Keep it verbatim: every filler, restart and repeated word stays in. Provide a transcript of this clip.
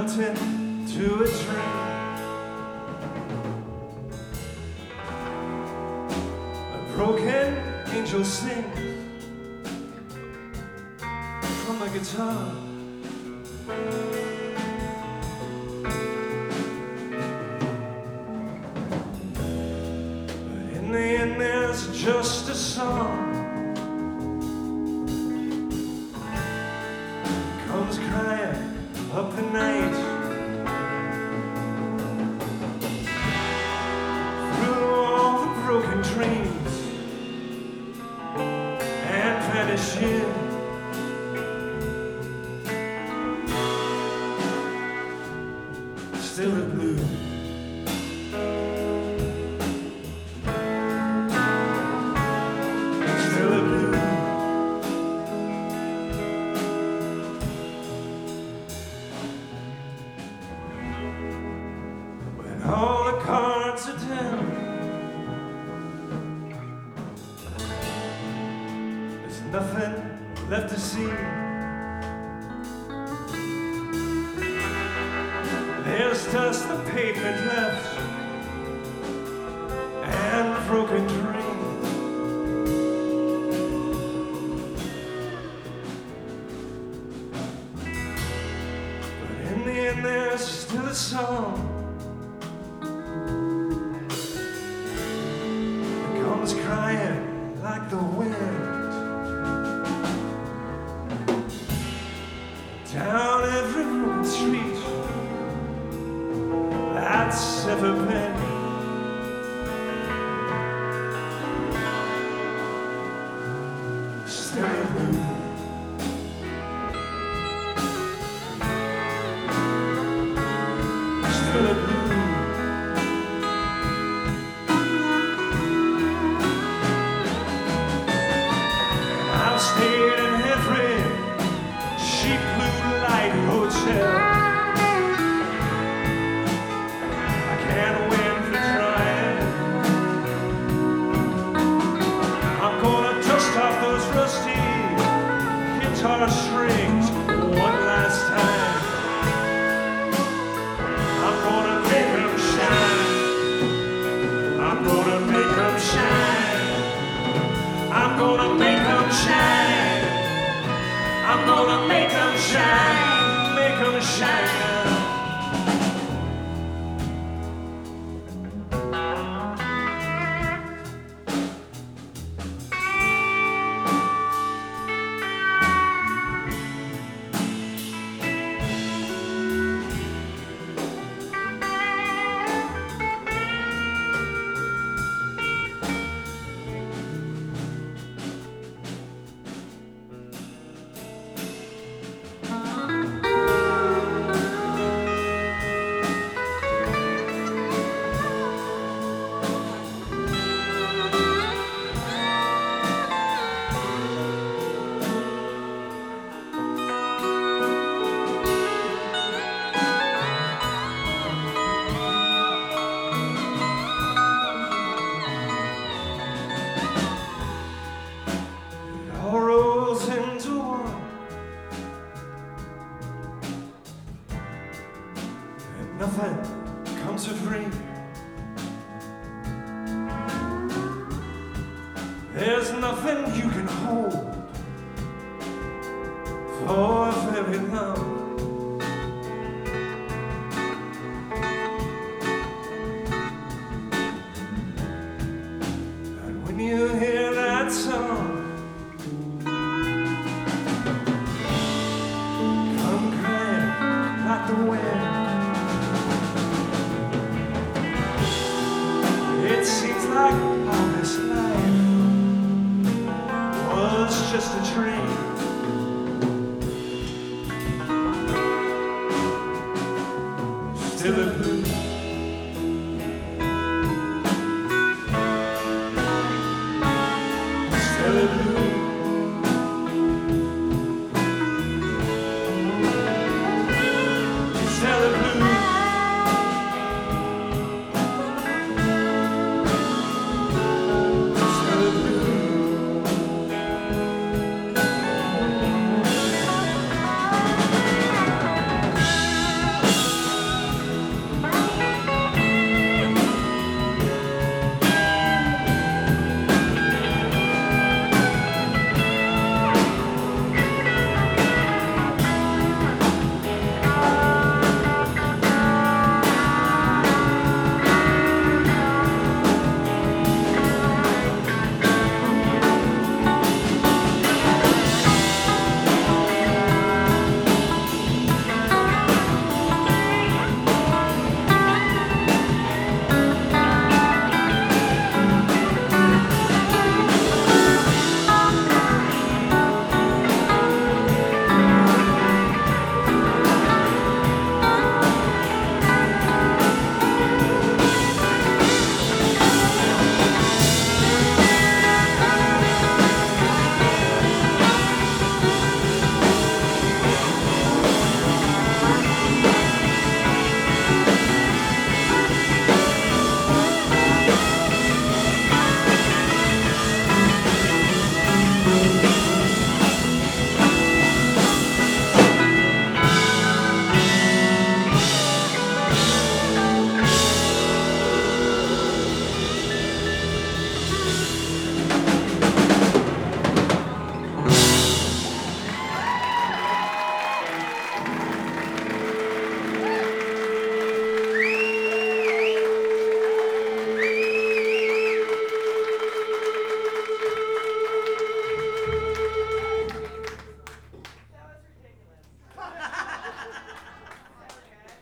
melting to a dream. A broken angel sings from the guitar. But in the end there's just a song. Comes crying up the night, through all the broken dreams and vanishing. Still a blue. Still a blue. When all the cards are down, there's nothing left to see. There's just the pavement left and a broken dream. But in the end there's still a song that comes crying like the wind down every ruined street that's ever been. Still a blue. Still a blue. And I've stayed in every cheap blue light hotel. Guitar strings one last time. I'm gonna make them shine. I'm gonna make them shine. I'm gonna make them shine. I'm gonna make them shine. Make them shine. Nothing comes for free. There's nothing you can hold for very long.